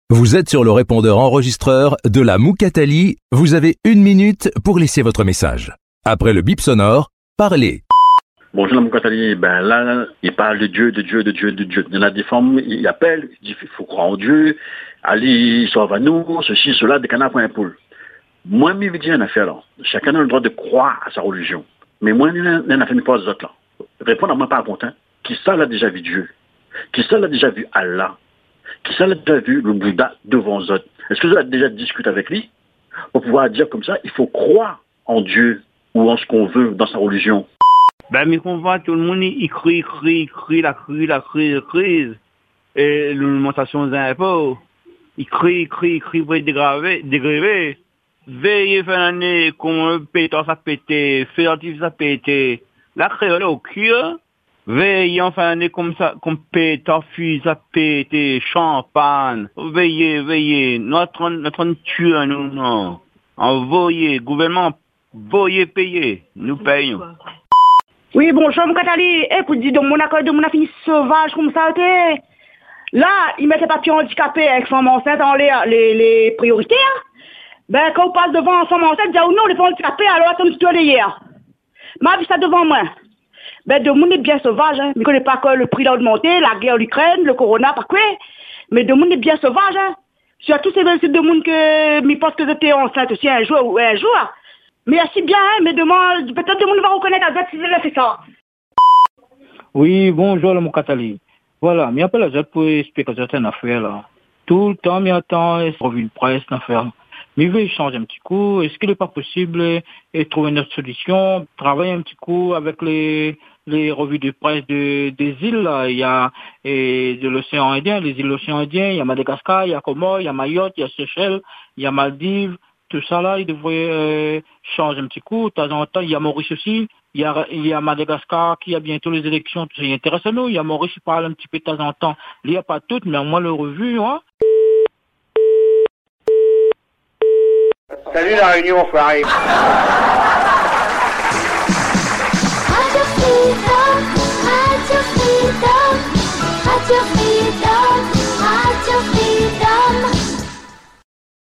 Vous êtes sur le répondeur enregistreur de la Moukatali. Vous avez 1 minute pour laisser votre message. Après le bip sonore, parlez. Bonjour la Moukatali, ben là, il parle de Dieu. Il y en a des femmes, il appelle, il dit qu'il faut croire en Dieu, allez, sauve à nous, ceci, cela, des canards pour un poule. Moi, je me dis une affaire là. Chacun a le droit de croire à sa religion. Mais moi, je n'en fait pas aux autres là. Répondre à moi pas content. Qui ça l'a déjà vu Dieu? Qui ça l'a déjà vu Allah? Qui ça l'a déjà vu le Bouddha devant les autres? Est-ce que vous avez déjà discuté avec lui pour pouvoir dire comme ça, il faut croire en Dieu ou en ce qu'on veut dans sa religion? Ben, mais qu'on voit tout le monde, il crie, la crise. Et l'augmentation des impôts, il crie, pour être dégrévé. Veillez fin d'année, comme pétard ça pété, fératif ça pété. La créole au cul, veillez en fin d'année comme ça, comme pétard fusil ça pété, champagne. Veillez, notre tuer nous, non. Envoyez, gouvernement, voyez payer, nous payons. Oui, bonjour, Moukatali. Eh, pour dire, mon accord de mon a fini sauvage comme ça, ok? Là, ils mettent les papiers handicapés avec femme enceinte dans les priorités, hein? Ben, quand on passe devant femme enceinte, dit, oh non, les femmes handicapés, alors attends, tu les hier. Ma vie, ça devant moi. Ben, de monde est bien sauvage, hein? Je ne connais pas que le prix a augmenté, la guerre en Ukraine, le corona, pas quoi. Mais de monde est bien sauvage, hein? Surtout, c'est de monde que, mais pense que j'étais enceinte aussi un jour. Mais assez bien, hein, mais demain, peut-être que le monde va reconnaître à date si elle a fait ça. Oui, bonjour, le Moukatali. Voilà, mais appelle à date pour expliquer certaines affaires, là. Tout le temps, mais attends, revue de presse, l'affaire. Mais il veut changer un petit coup. Est-ce qu'il n'est pas possible de trouver une autre solution? Travailler un petit coup avec les revues de presse des îles, là. Il y a de l'océan Indien, les îles de l'océan Indien, il y a Madagascar, il y a Comores, il y a Mayotte, il y a Seychelles, il y a Maldives. Tout ça là, il devrait changer un petit coup. De temps en temps, il y a Maurice aussi. Il y a Madagascar qui a bientôt les élections. Tout ça, il intéresse à nous. Il y a Maurice qui parle un petit peu de temps en temps. Il n'y a pas toutes, mais au moins le revue, hein. Salut la Réunion, enfoiré. Radio Freedom, Radio Freedom, Radio Freedom.